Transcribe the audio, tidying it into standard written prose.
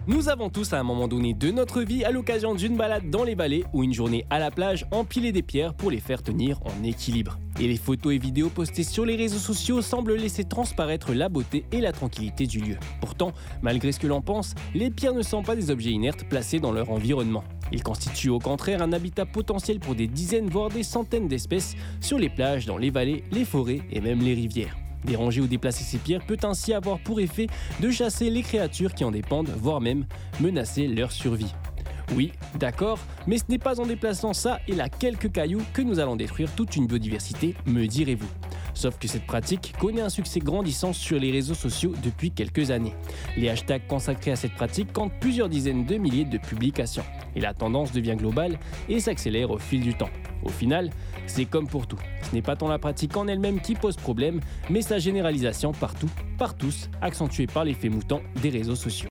Nous avons tous à un moment donné de notre vie, à l'occasion d'une balade dans les vallées ou une journée à la plage, empilé des pierres pour les faire tenir en équilibre. Et les photos et vidéos postées sur les réseaux sociaux semblent laisser transparaître la beauté et la tranquillité du lieu. Pourtant, malgré ce que l'on pense, les pierres ne sont pas des objets inertes placés dans leur environnement. Ils constituent au contraire un habitat potentiel pour des dizaines voire des centaines d'espèces sur les plages, dans les vallées, les forêts et même les rivières. Déranger ou déplacer ces pierres peut ainsi avoir pour effet de chasser les créatures qui en dépendent, voire même menacer leur survie. Oui, d'accord, mais ce n'est pas en déplaçant ça et là quelques cailloux que nous allons détruire toute une biodiversité, me direz-vous. Sauf que cette pratique connaît un succès grandissant sur les réseaux sociaux depuis quelques années. Les hashtags consacrés à cette pratique comptent plusieurs dizaines de milliers de publications. Et la tendance devient globale et s'accélère au fil du temps. Au final, c'est comme pour tout. Ce n'est pas tant la pratique en elle-même qui pose problème, mais sa généralisation partout, par tous, accentuée par l'effet mouton des réseaux sociaux.